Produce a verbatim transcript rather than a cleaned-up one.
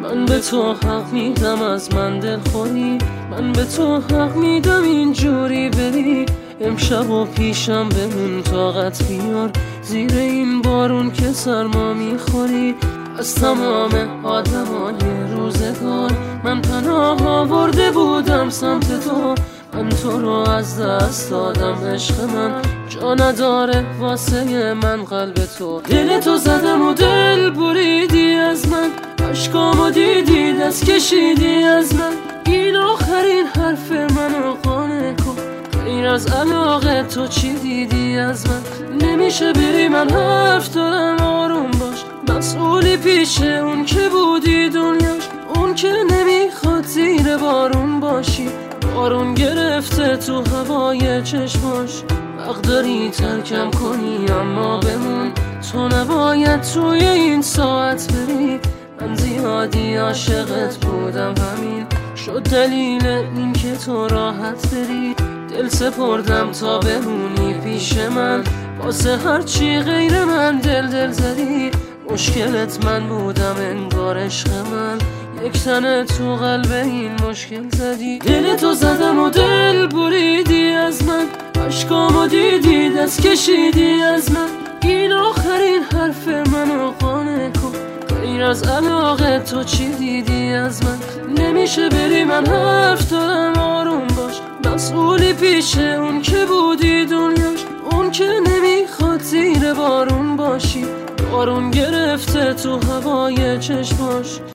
من به تو حق میدم از من دلخوری، من به تو حق میدم اینجوری بری. امشب و پیشم بمون طاقت بیار، زیر این بارون که سرما میخوری. از تمام آدمای روزگار من پناه آورده بودم سمت تو، من تو رو از دست دادم. عشق من جا نداره واسه من قلب تو. دل تو زدم و دل بریدی از من، عشقامو دیدی دست کشیدی از من. این آخرین حرف منو قانع کن، غیر از علاقه تو چی دیدی از من؟ نمیشه بری، من حرف دارم آروم باش. مسئولی پیش اون که بودی دنیاش، اون که نمیخواد زیر بارون باشی. بارون گرفته تو هوای چشماش، حق داری ترکم کنی اما بمون. تو نباید توی این ساعت بری، من زیادی عاشقت بودم، همین شد دلیل این که تو راحت بری. دل سپردم تا بمونی پیش من، واسه هرچی غیر من دل دل زدی. مشکلت من بودم انگار عشق من، یک تنه تو قلب این مشکل زدی. دل تو زدم و دل بریدی از من، عشقامو دیدی دست کشیدی از من. این آخرین حرف منو قانع کن، غیر از علاقه تو چی دیدی از من؟ نمیشه بری، من حرف دارم آروم باش. مسئولی پیش اون که بودی دنیاش، اون که نمیخواد زیر بارون باشی. بارون گرفته تو هوای چشماش.